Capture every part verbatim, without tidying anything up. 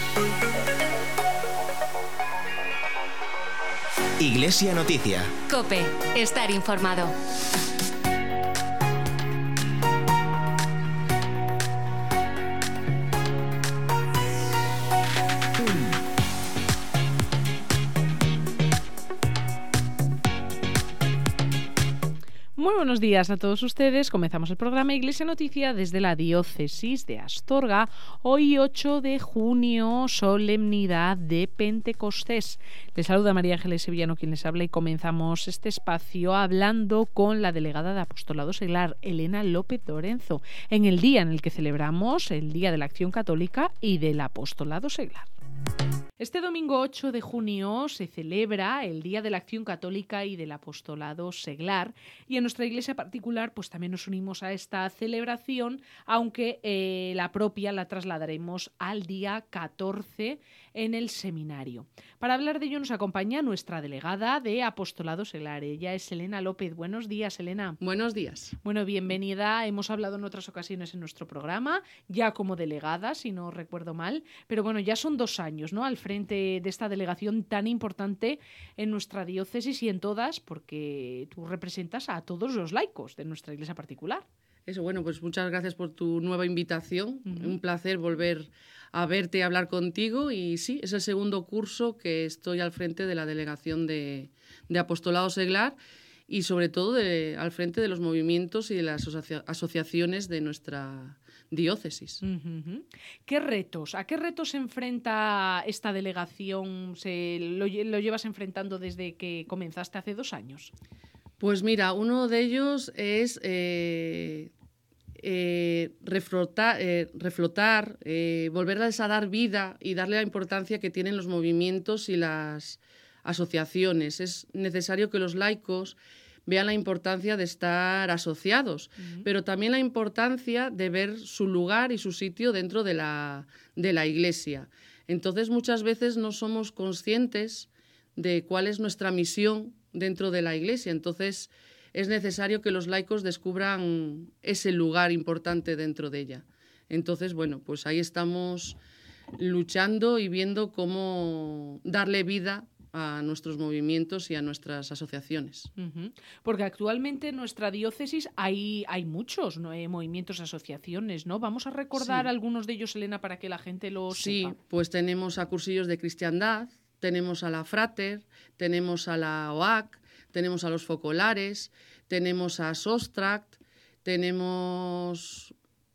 Iglesia Noticia. COPE. Estar informado. Muy buenos días a todos ustedes. Comenzamos el programa Iglesia Noticia desde la diócesis de Astorga. Hoy ocho de junio, solemnidad de Pentecostés. Les saluda María Ángeles Sevillano, quien les habla, y comenzamos este espacio hablando con la delegada de Apostolado Seglar, Elena López Lorenzo, en el día en el que celebramos el Día de la Acción Católica y del Apostolado Seglar. Este domingo ocho de junio se celebra el Día de la Acción Católica y del Apostolado Seglar, y en nuestra iglesia particular pues también nos unimos a esta celebración, aunque eh, la propia la trasladaremos al día catorce en el seminario. Para hablar de ello nos acompaña nuestra delegada de Apostolado Seglar. Ella es Elena López. Buenos días, Elena. Buenos días. Bueno, bienvenida. Hemos hablado en otras ocasiones en nuestro programa, ya como delegada, si no recuerdo mal, pero bueno, ya son dos años, ¿no?, al frente de esta delegación tan importante en nuestra diócesis y en todas, porque tú representas a todos los laicos de nuestra iglesia particular. Eso, bueno, pues muchas gracias por tu nueva invitación. Uh-huh. Un placer volver a verte y hablar contigo. Y sí, es el segundo curso que estoy al frente de la delegación de, de Apostolado Seglar y sobre todo de, al frente de los movimientos y de las asocia- asociaciones de nuestra diócesis. Uh-huh. ¿Qué retos? ¿A qué retos se enfrenta esta delegación? ¿Se lo, lo llevas enfrentando desde que comenzaste hace dos años? Pues mira, uno de ellos es eh, eh, reflotar, eh, reflotar eh, volverles a dar vida y darle la importancia que tienen los movimientos y las asociaciones. Es necesario que los laicos vean la importancia de estar asociados, uh-huh. pero también la importancia de ver su lugar y su sitio dentro de la, de la Iglesia. Entonces, muchas veces no somos conscientes de cuál es nuestra misión dentro de la Iglesia. Entonces, es necesario que los laicos descubran ese lugar importante dentro de ella. Entonces, bueno, pues ahí estamos luchando y viendo cómo darle vida a nuestros movimientos y a nuestras asociaciones. Uh-huh. Porque actualmente en nuestra diócesis hay, hay muchos, ¿no?, eh, movimientos, asociaciones, ¿no? Vamos a recordar Sí. algunos de ellos, Elena, para que la gente lo sí, sepa. Sí, pues tenemos a Cursillos de Cristiandad, tenemos a la Frater, tenemos a la O A C, tenemos a los Focolares, tenemos a Sostract, tenemos...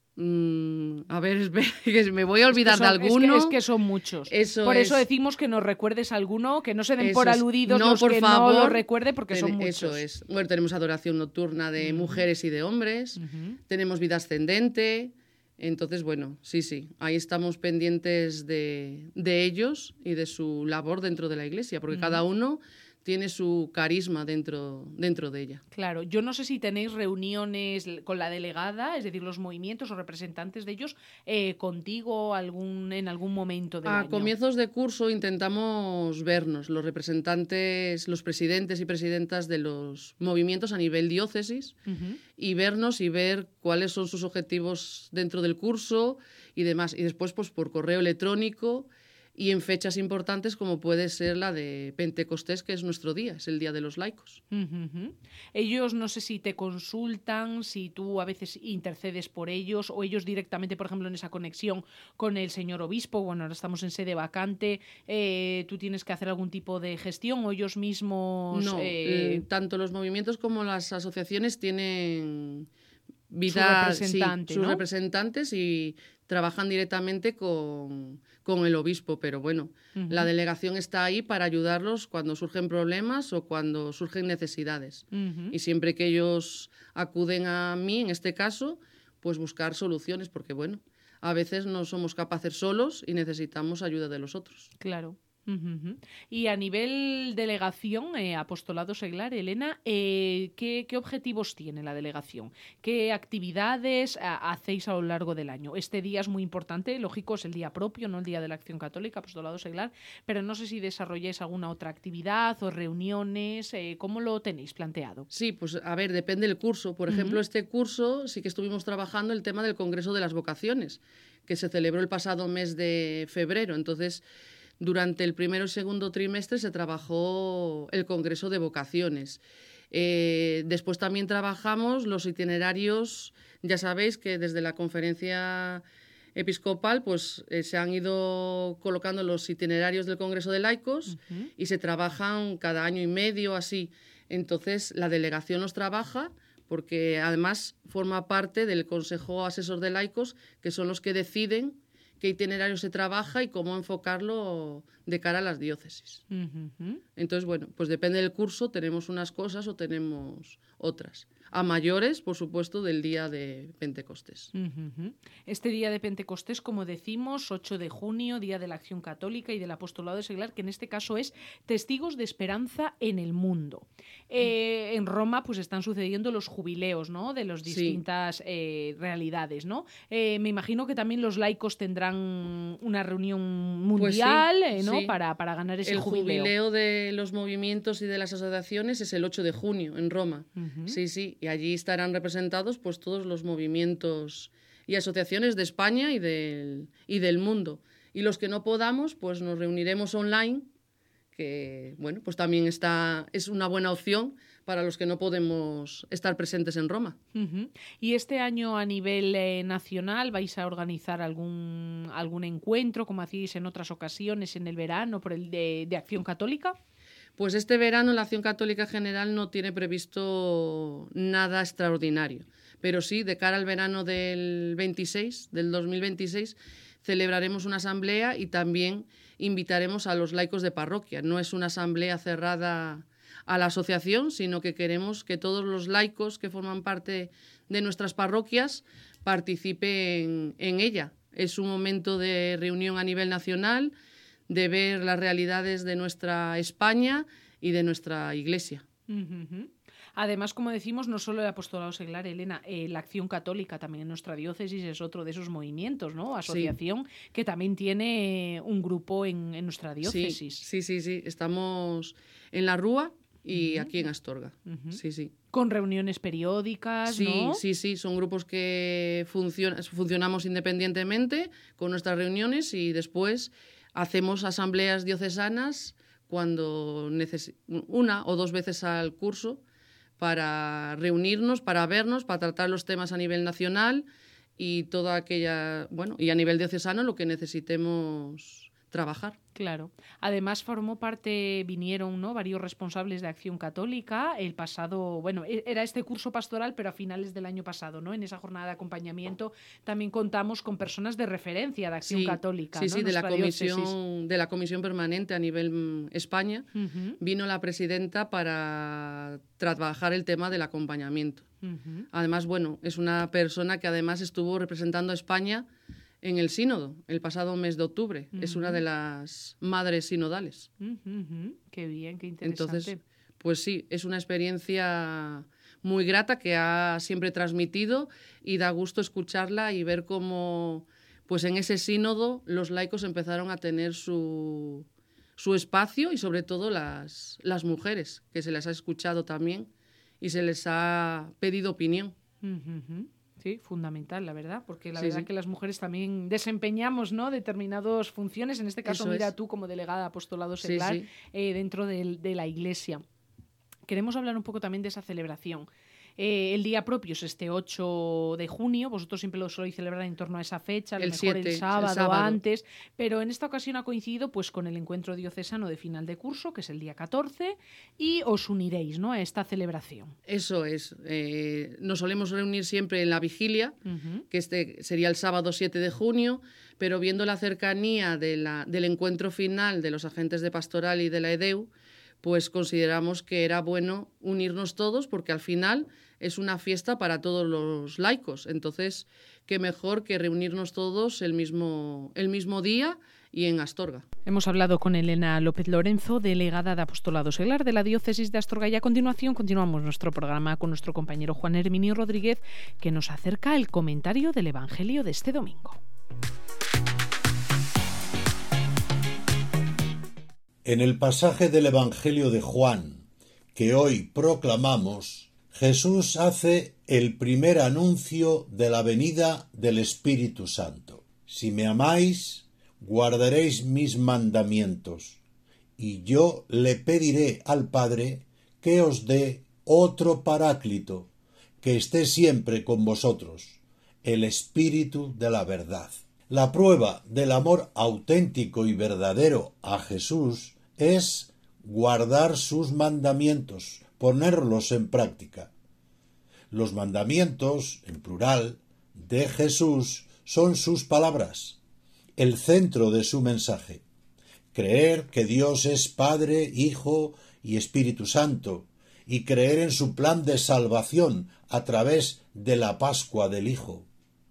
Mm, a ver, que me voy a olvidar es que son, de alguno. Es que, es que son muchos. Eso por es. eso decimos que nos recuerdes alguno, que no se den Eso por es. aludidos no, los por que favor, no lo recuerde, porque ten, son muchos. Eso es. Bueno, tenemos adoración nocturna de uh-huh. mujeres y de hombres, uh-huh. tenemos vida ascendente. Entonces, bueno, sí, sí, ahí estamos pendientes de, de ellos y de su labor dentro de la Iglesia, porque uh-huh. cada uno tiene su carisma dentro, dentro de ella. Claro, yo no sé si tenéis reuniones con la delegada, es decir, los movimientos o representantes de ellos, eh, contigo algún, en algún momento del A año. comienzos de curso intentamos vernos, los representantes, los presidentes y presidentas de los movimientos a nivel diócesis, uh-huh. y vernos y ver cuáles son sus objetivos dentro del curso y demás. Y después, pues por correo electrónico, y en fechas importantes como puede ser la de Pentecostés, que es nuestro día, es el Día de los Laicos. Uh-huh. Ellos no sé si te consultan, si tú a veces intercedes por ellos, o ellos directamente, por ejemplo, en esa conexión con el señor obispo. Bueno, ahora estamos en sede vacante, eh, tú tienes que hacer algún tipo de gestión, o ellos mismos... No, eh... tanto los movimientos como las asociaciones tienen... vida, su representante, sí, sus ¿no? representantes y trabajan directamente con, con el obispo, pero bueno, uh-huh. la delegación está ahí para ayudarlos cuando surgen problemas o cuando surgen necesidades. Uh-huh. Y siempre que ellos acuden a mí, en este caso, pues buscar soluciones, porque bueno, a veces no somos capaces solos y necesitamos ayuda de los otros. Claro. Uh-huh. Y a nivel delegación, eh, apostolado seglar, Elena, eh, ¿qué, ¿qué objetivos tiene la delegación? ¿Qué actividades a, hacéis a lo largo del año? Este día es muy importante, lógico, es el día propio, no el Día de la Acción Católica, apostolado seglar, pero no sé si desarrolláis alguna otra actividad o reuniones, eh, ¿cómo lo tenéis planteado? Sí, pues a ver, depende del curso. Por ejemplo, uh-huh. este curso sí que estuvimos trabajando el tema del Congreso de las Vocaciones, que se celebró el pasado mes de febrero. Entonces, durante el primero y segundo trimestre se trabajó el Congreso de Vocaciones. Eh, después también trabajamos los itinerarios, ya sabéis que desde la conferencia episcopal pues, eh, se han ido colocando los itinerarios del Congreso de Laicos uh-huh. y se trabajan cada año y medio así. Entonces la delegación los trabaja porque además forma parte del Consejo Asesor de Laicos, que son los que deciden qué itinerario se trabaja y cómo enfocarlo de cara a las diócesis. Uh-huh. Entonces, bueno, pues depende del curso, tenemos unas cosas o tenemos otras. A mayores, por supuesto, del día de Pentecostés. Uh-huh. Este día de Pentecostés, como decimos, ocho de junio, Día de la Acción Católica y del Apostolado Seglar, que en este caso es Testigos de Esperanza en el Mundo. Eh, en Roma pues están sucediendo los jubileos, ¿no?, de las distintas sí. eh, realidades, ¿no? Eh, me imagino que también los laicos tendrán una reunión mundial, pues sí, eh, ¿no?, sí. para, para ganar ese el jubileo. El jubileo de los movimientos y de las asociaciones es el ocho de junio en Roma. Uh-huh. Sí, sí. Y allí estarán representados pues todos los movimientos y asociaciones de España y del, y del mundo. Y los que no podamos, pues nos reuniremos online, que bueno, pues también está, es una buena opción para los que no podemos estar presentes en Roma. Uh-huh. Y este año a nivel eh, nacional vais a organizar algún, algún encuentro, como hacíais en otras ocasiones en el verano, por el de, de Acción Católica. Pues este verano la Acción Católica General no tiene previsto nada extraordinario, pero sí, de cara al verano del veintiséis, del dos mil veintiséis, celebraremos una asamblea y también invitaremos a los laicos de parroquia. No es una asamblea cerrada a la asociación, sino que queremos que todos los laicos que forman parte de nuestras parroquias participen en ella. Es un momento de reunión a nivel nacional, de ver las realidades de nuestra España y de nuestra Iglesia. Uh-huh. Además, como decimos, no solo el apostolado seglar, Elena, eh, la Acción Católica también en nuestra diócesis es otro de esos movimientos, ¿no? Asociación sí. que también tiene un grupo en, en nuestra diócesis. Sí, sí, sí, sí. Estamos en La Rúa y uh-huh. aquí en Astorga. Uh-huh. Sí, sí. Con reuniones periódicas, sí, ¿no? Sí, sí, son grupos que funcion- funcionamos independientemente con nuestras reuniones y después hacemos asambleas diocesanas cuando neces- una o dos veces al curso para reunirnos, para vernos, para tratar los temas a nivel nacional y toda aquella, bueno, y a nivel diocesano lo que necesitemos trabajar. Claro. Además formó parte, vinieron, ¿no?, varios responsables de Acción Católica el pasado, bueno, era este curso pastoral, pero a finales del año pasado, ¿no? En esa jornada de acompañamiento también contamos con personas de referencia de Acción sí, Católica, sí, ¿no? sí, de la comisión, diócesis. de la comisión permanente a nivel España, uh-huh. vino la presidenta para trabajar el tema del acompañamiento. Uh-huh. Además, bueno, es una persona que además estuvo representando a España en el sínodo, el pasado mes de octubre. Uh-huh. Es una de las madres sinodales. Uh-huh. Qué bien, qué interesante. Entonces, pues sí, es una experiencia muy grata que ha siempre transmitido y da gusto escucharla y ver cómo, pues en ese sínodo, los laicos empezaron a tener su, su espacio y sobre todo las, las mujeres, que se les ha escuchado también y se les ha pedido opinión. Uh-huh. Sí, fundamental, la verdad, porque la sí, verdad sí. que las mujeres también desempeñamos, ¿no?, determinadas funciones, en este caso Eso mira es. tú como delegada de apostolado seglar sí, sí. Eh, dentro de, de la Iglesia. Queremos hablar un poco también de esa celebración. Eh, el día propio es este ocho de junio, vosotros siempre lo soléis celebrar en torno a esa fecha, a lo el mejor siete, el, sábado, el sábado antes, pero en esta ocasión ha coincidido pues con el encuentro diocesano de final de curso, que es el día catorce, y os uniréis, ¿no?, a esta celebración. Eso es. Eh, nos solemos reunir siempre en la vigilia, uh-huh. que este sería el sábado siete de junio, pero viendo la cercanía de la, del encuentro final de los agentes de pastoral y de la E D E U, pues consideramos que era bueno unirnos todos porque al final es una fiesta para todos los laicos. Entonces, qué mejor que reunirnos todos el mismo, el mismo día y en Astorga. Hemos hablado con Elena López Lorenzo, delegada de Apostolado Seglar de la Diócesis de Astorga, y a continuación continuamos nuestro programa con nuestro compañero Juan Herminio Rodríguez, que nos acerca el comentario del Evangelio de este domingo. En el pasaje del Evangelio de Juan que hoy proclamamos, Jesús hace el primer anuncio de la venida del Espíritu Santo. Si me amáis, guardaréis mis mandamientos, y yo le pediré al Padre que os dé otro Paráclito, que esté siempre con vosotros, el Espíritu de la verdad. La prueba del amor auténtico y verdadero a Jesús es guardar sus mandamientos, ponerlos en práctica. Los mandamientos, en plural, de Jesús son sus palabras, el centro de su mensaje. Creer que Dios es Padre, Hijo y Espíritu Santo, y creer en su plan de salvación a través de la Pascua del Hijo.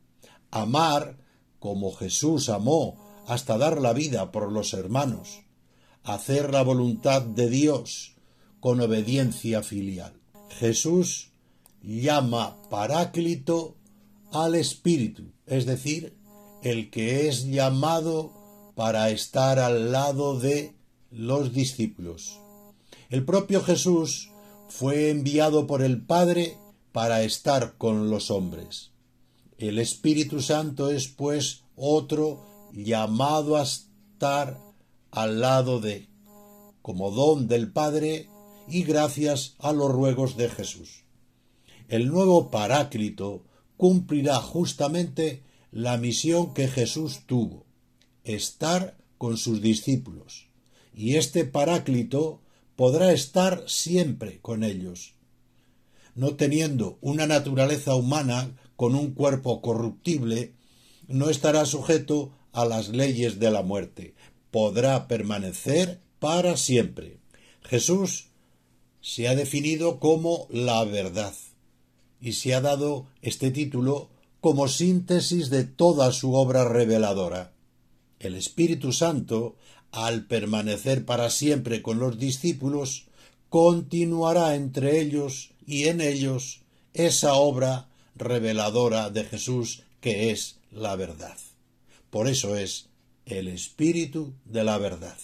Amar como Jesús amó hasta dar la vida por los hermanos. Hacer la voluntad de Dios con obediencia filial. Jesús llama Paráclito al Espíritu, es decir, el que es llamado para estar al lado de los discípulos. El propio Jesús fue enviado por el Padre para estar con los hombres. El Espíritu Santo es, pues, otro llamado a estar al lado de, como don del Padre y gracias a los ruegos de Jesús. El nuevo Paráclito cumplirá justamente la misión que Jesús tuvo, estar con sus discípulos, y este Paráclito podrá estar siempre con ellos. No teniendo una naturaleza humana con un cuerpo corruptible, no estará sujeto a las leyes de la muerte, podrá permanecer para siempre. Jesús se ha definido como la verdad y se ha dado este título como síntesis de toda su obra reveladora. El Espíritu Santo, al permanecer para siempre con los discípulos, continuará entre ellos y en ellos esa obra reveladora de Jesús que es la verdad. Por eso es el Espíritu de la verdad.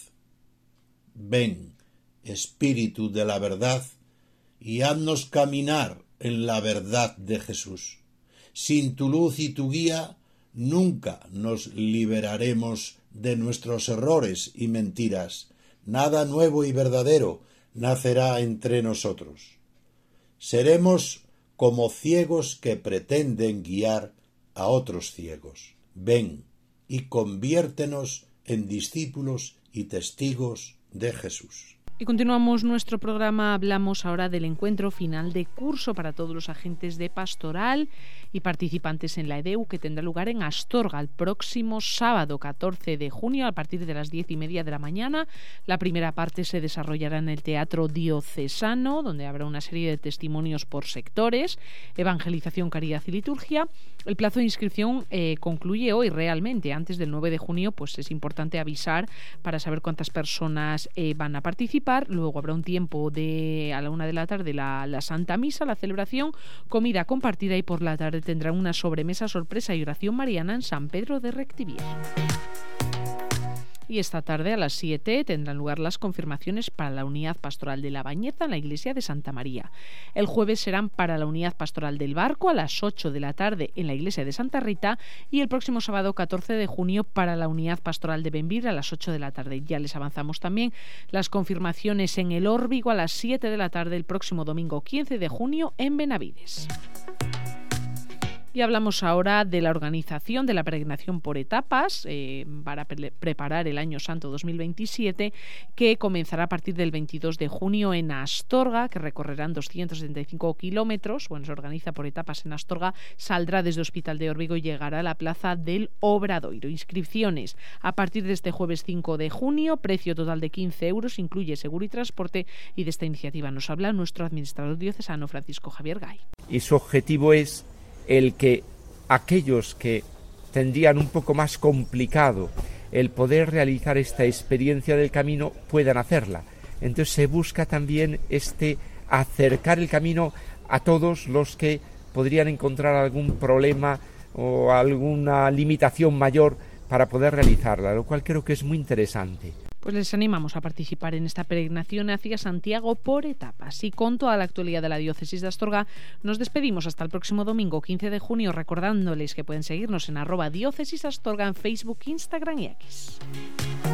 Ven, Espíritu de la verdad, y haznos caminar en la verdad de Jesús. Sin tu luz y tu guía, nunca nos liberaremos de nuestros errores y mentiras. Nada nuevo y verdadero nacerá entre nosotros. Seremos como ciegos que pretenden guiar a otros ciegos. Ven y conviértenos en discípulos y testigos de Jesús. Y continuamos nuestro programa. Hablamos ahora del encuentro final de curso para todos los agentes de pastoral y participantes en la E D E U, que tendrá lugar en Astorga el próximo sábado catorce de junio a partir de las diez y media de la mañana. La primera parte se desarrollará en el Teatro Diocesano, donde habrá una serie de testimonios por sectores, evangelización, caridad y liturgia. El plazo de inscripción eh, concluye hoy realmente, antes del nueve de junio, pues es importante avisar para saber cuántas personas eh, van a participar. Luego habrá un tiempo de a la una de la tarde la, la Santa Misa, la celebración, comida compartida, y por la tarde tendrán una sobremesa sorpresa y oración mariana en San Pedro de Rectivier. Y esta tarde a las siete tendrán lugar las confirmaciones para la Unidad Pastoral de La Bañeza en la iglesia de Santa María. El jueves serán para la Unidad Pastoral del Barco a las ocho de la tarde en la iglesia de Santa Rita, y el próximo sábado catorce de junio para la Unidad Pastoral de Benvir a las ocho de la tarde. Ya les avanzamos también las confirmaciones en el Órbigo a las siete de la tarde el próximo domingo quince de junio en Benavides. Y hablamos ahora de la organización de la peregrinación por etapas eh, para pre preparar el Año Santo dos mil veintisiete, que comenzará a partir del veintidós de junio en Astorga, que recorrerán doscientos setenta y cinco kilómetros. Bueno, se organiza por etapas en Astorga, saldrá desde Hospital de Órbigo y llegará a la Plaza del Obradoiro. Inscripciones a partir de este jueves cinco de junio, precio total de quince euros, incluye seguro y transporte, y de esta iniciativa nos habla nuestro administrador diocesano Francisco Javier Gay. Y su objetivo es el que aquellos que tendrían un poco más complicado el poder realizar esta experiencia del camino puedan hacerla. Entonces se busca también este acercar el camino a todos los que podrían encontrar algún problema o alguna limitación mayor para poder realizarla, lo cual creo que es muy interesante. Pues les animamos a participar en esta peregrinación hacia Santiago por etapas. Y con toda la actualidad de la diócesis de Astorga, nos despedimos hasta el próximo domingo quince de junio, recordándoles que pueden seguirnos en arroba diócesis Astorga en Facebook, Instagram y X.